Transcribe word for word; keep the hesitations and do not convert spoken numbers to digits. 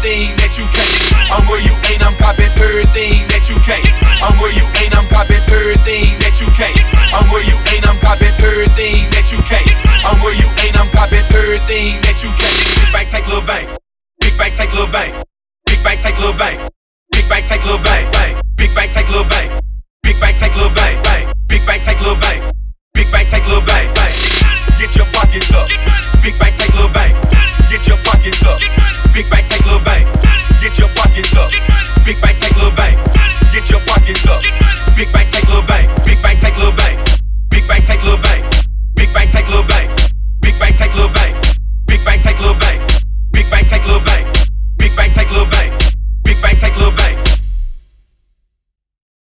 everything that you can't. I'm where you ain't, I'm copping everything that you can't. I'm where you ain't, I'm copping everything that you can't. I'm where you ain't, I'm copping everything that you can't. I'm where you ain't, I'm copping everything that you can't. Big bank, take little bank. Big bank, take little bank. Big bank, take little bank. Big bank, take little bank. Bang. Big bank, take little bank. Big bank, take little bank. Bang. Big bank, take little bank. Big bank, take little bank. Bang. Get your pockets up. Big bank, take little bank.